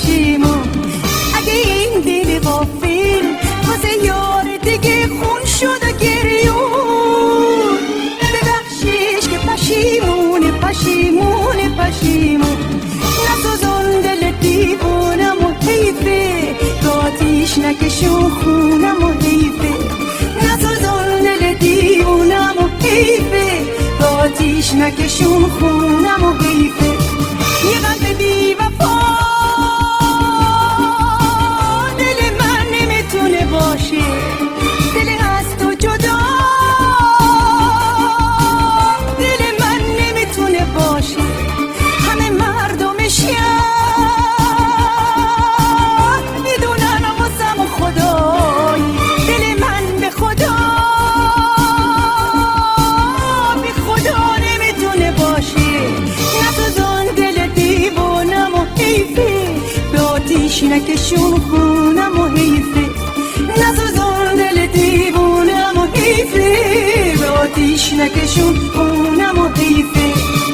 پشیمون. اگه این دل غافل واسه یار دیگه خون شد و گریون، ببخشیش که پشیمونه پشیمونه پشیمون. نسوزون دل دیوونم و حیفه، به آتیش نکشون خونم و حیفه. نسوزون دل دیوونم و حیفه، به آتیش نکشون خونم و حیفه. یه قلب بی وفا دل من نمیتونه باشه، دل از تو جدا دل من نمیتونه باشه. همه مردم شهر میدونن واسم خدایی، دل من به خدا بی خدا نمیتونه باشه. نسوزون دل دیوونم و حیفه، به آتیش نکشون خونم و حیفه. نسوزون دل دیوونم و حیفه، به آتیش نکشون خونم و حیفه.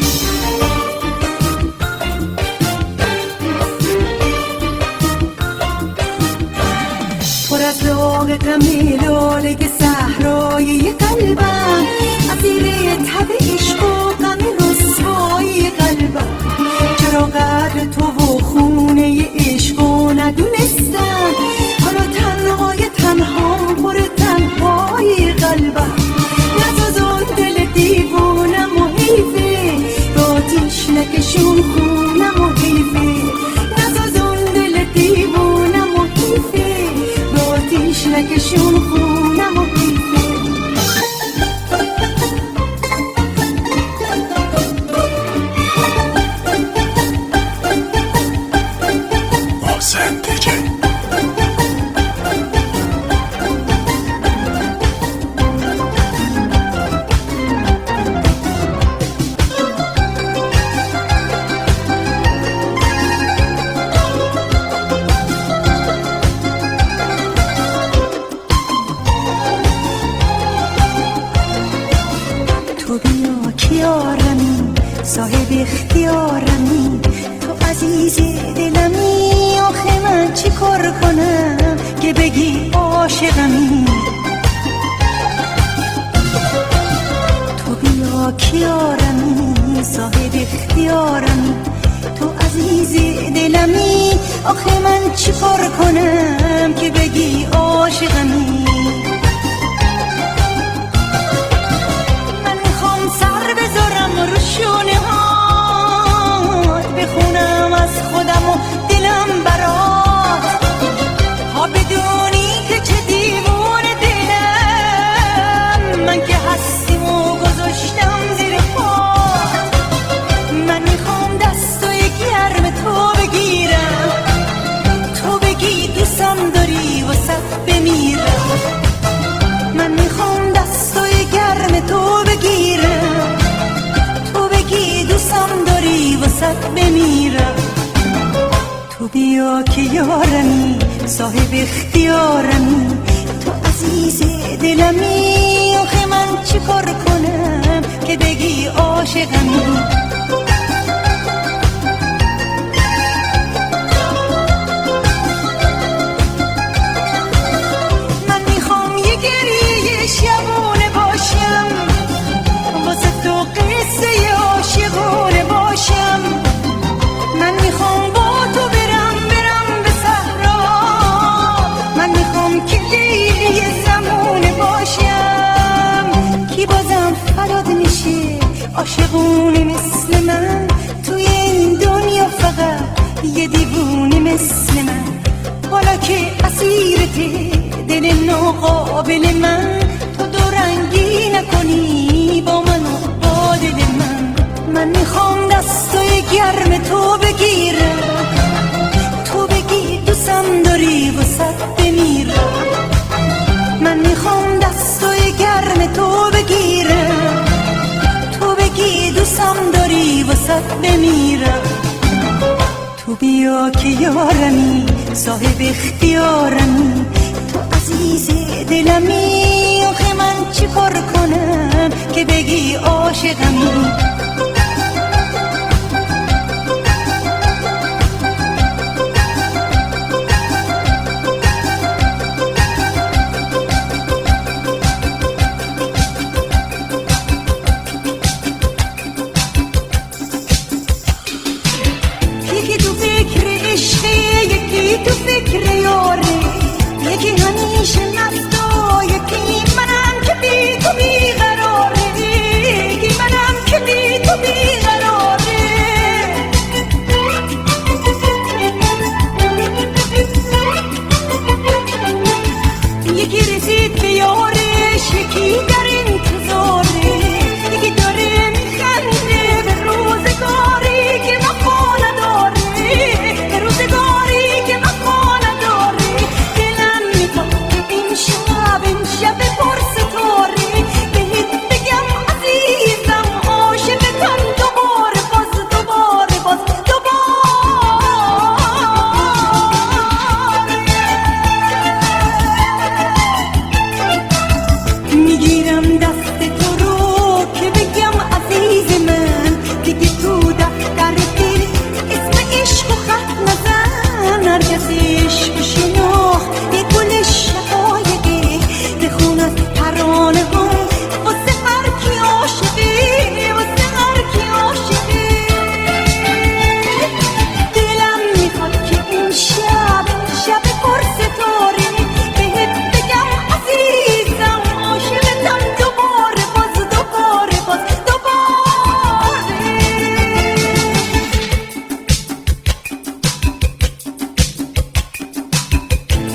پر از داغ غم لاله صحرای قلبم، اسیر تب عشق و غم رسوای قلبم. چرا قدر تو و خونه عشق و ندونستم، حالا تنهای تنها پر تنهای قلبم. نسوزون دل دیوونم و حیفه، به آتیش نکشون خونم و حیفه. نسوزون دل دیوونم و حیفه، به آتیش نکشون خونم و حیفه. تو بیا کیارمی، صاحب اختیارمی، تو عزیز دلمی. آخه من چی کار کنم که بگی عاشقمی؟ تو بیا کیارمی، صاحب اختیارمی، تو عزیز دلمی. آخه من چی کار کنم که بگی عاشقمی؟ رو شونه هات بخونم از خودم و دلم برات، ها بدونی که چه دیوون دلم من که هستیم و گذاشتم زیر پات. من میخوام دستای گرم تو بگیرم، تو بگی دوستم داری واسه بمیرم. من میخوام دستای گرم تو بگیرم، دوستم داری واسه بمیرم. تو بیا که یارمی، صاحب اختیارمی، تو عزیز دلمی. آخه من چی کار کنم که بگی عاشقمی؟ من میخوام یه گریه شبونه باشم، واسه تو قصه عاشقونه باشم. من میخوام با تو برم به صحرا، من میخوام که لیلی زمونه باشم. کی بازم فدات میشه عاشقونه مثل من؟ توی این دنیا فقط یه دیوونه مثل من. حالا که اسیرته دل ناقابل من، تو دورنگی نکنی با من و با دل من. من میخوام دستای گرم تو بگیرم، تو بگی دوستم داری واسه بمیرم. من میخوام دستای گرم تو بگیرم، تو بگی دوستم داری واسه بمیرم. تو بیا که یارمی، صاحب اختیارمی، تو عزیز دلمی. آخه من چی کار کنم که بگی عاشقمی؟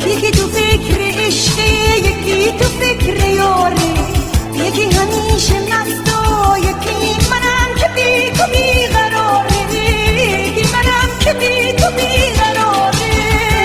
یکی تو فکر عشقی، یکی تو فکر یاری، یکی همیشه مست و یکی منم که بی تو بیقراره، یکی منم که بی تو بیقراره.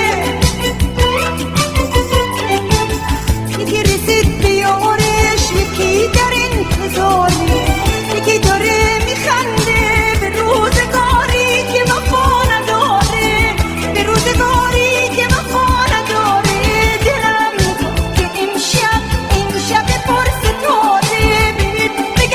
یکی رسید به یارش، یکی در انتظاره، یکی داره میخنده به روزگاری که وفا نداره، به روزگاری که وفا نداره. دلم میخواد که امشب پر ستاره بهت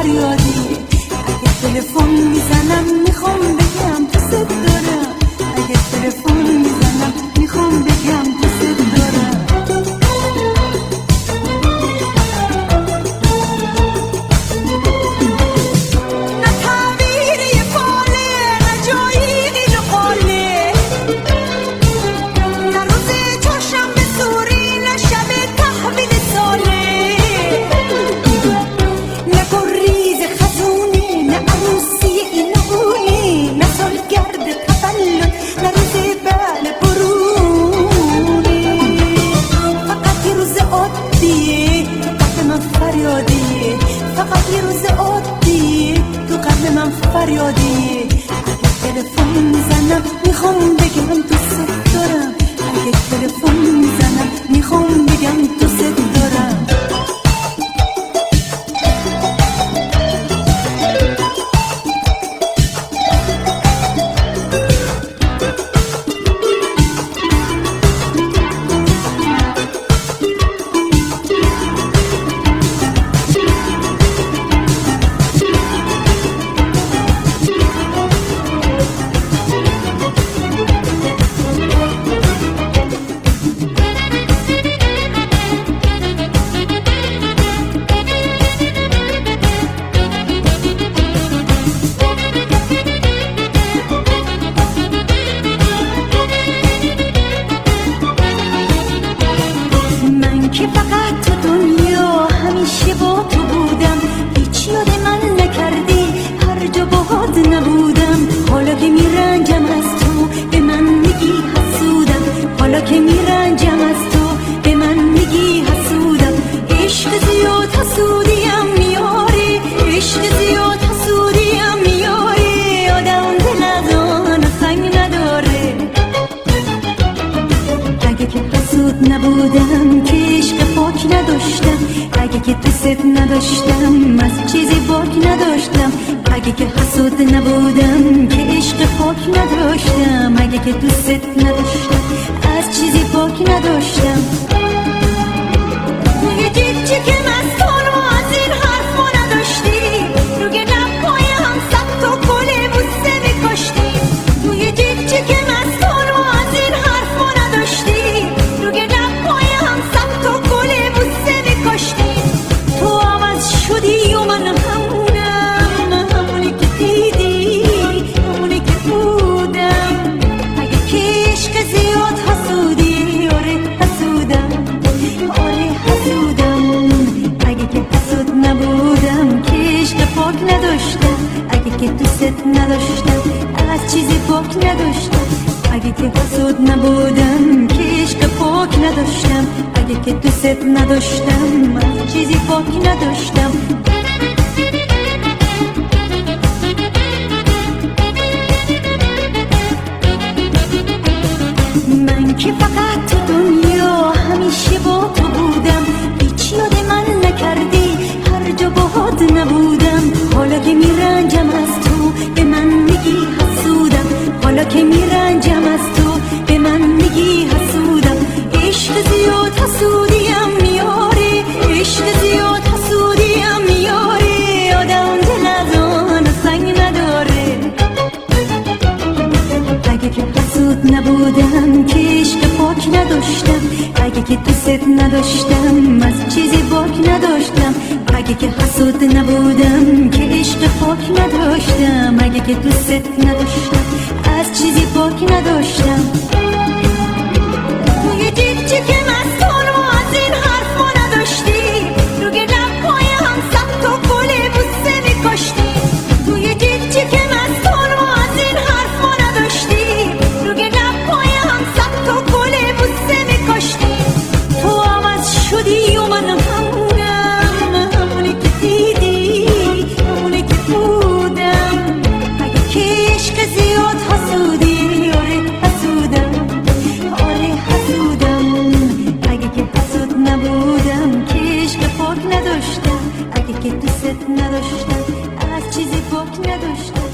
فریادی. اگه تلفن میزنم میخوام بگم دوست دارم. اگه تلفن میزنم میخوام بگم دوست دارم. نه تعبیری فاله، نه جایی قیل و قاله، نه روز چهارشنبه سوری، نه شب تحویل ساله، نه گریز خزونه، نه عروسی اینویی، نه سالگرد تولد، نه روز بل برونی. فقط یه روز عادیه تو قلب من فریادیه. فقط یه روز عادیه تو قلب من فریادیه. اگه تلفن میزنم میخوام بگم دوست دارم. اگه تلفن میزنم میخوام بگم دوست دارم. که فقط تو دنیا همیشه با تو بودم. هیچ یاد من نکردی، هر جا باهات نبودم. حالا که میرنجم از تو به من میگی حسودم. حالا که میرنجم از تو به من میگی حسودم. عشق زیاد حسودیم میاری، عشق زیاد حسودیم میاری. آدم دل از آن سنگ نداره. اگه که حسود نبودم که عشق پاک نداشتم. اگه که دوست نداشتم از چیزی باک نداشتم. اگه که حسود نبودم که عشق پاک نداشتم. اگه که دوست نداشتم از چیزی باک نداشتم. توی جیبچه که مستان و از این حرفا نداشتی، روی لب‌های هم صد تا گل بوسه می‌کاشتی. توی جیبچه که مستان و از این حرفا نداشتی، روی لب‌های هم صد تا گل بوسه می‌کاشتی. تو عوض شدی و من همونم، همونی که دیدی، همونی که بودم. اگه که عشق زیاد حسودی، آره حسودم، آره حسودم. اگه که حسود نبودم که عشق پاک نداشتم. اگه که دوست نداشتم از چیزی پاک نداشتم. اگه که حسود نبودم که عشق پاک نداشتم. اگه که دوست نداشتم از چیزی پاک نداشتم. من که فقط تو دنیا همیشه با تو بودم. هیچ یاد من نکردی، هر جا باهات نبودم. حالا که میرنجم از تو به من میگی حسودم. حالا که میرنجم از تو به من میگی حسودم. عشق زیاد حسودیم میاری، عشق زیاد حسودیم میاری. آدم دل از آن سنگ نداره. اگه که حسود نبودم که عشق پاک نداشتم. اگه که دوست نداشتم از چیزی باک نداشتم. اگه که حسود نبودم که عشق پاک نداشتم. اگه که دوست نداشتم از چیزی باک نداشتم. توی جیبچه که مستان و از این حرفا نداشتی، روی لب‌های هم صد تا گل بوسه می‌کاشتی. توی جیبچه که مستان و از این حرفا نداشتی، روی لب‌های هم صد تا گل بوسه می‌کاشتی. تو عوض شدی و من همونم، همونی که دیدی، همونی که بودم. اگه که عشق زیاد حسودی، آره حسودم، آره حسودم. اگه که حسود نبودم که عشق پاک نداشتم. اگه که دوست نداشتم از چیزی باک نداشتم.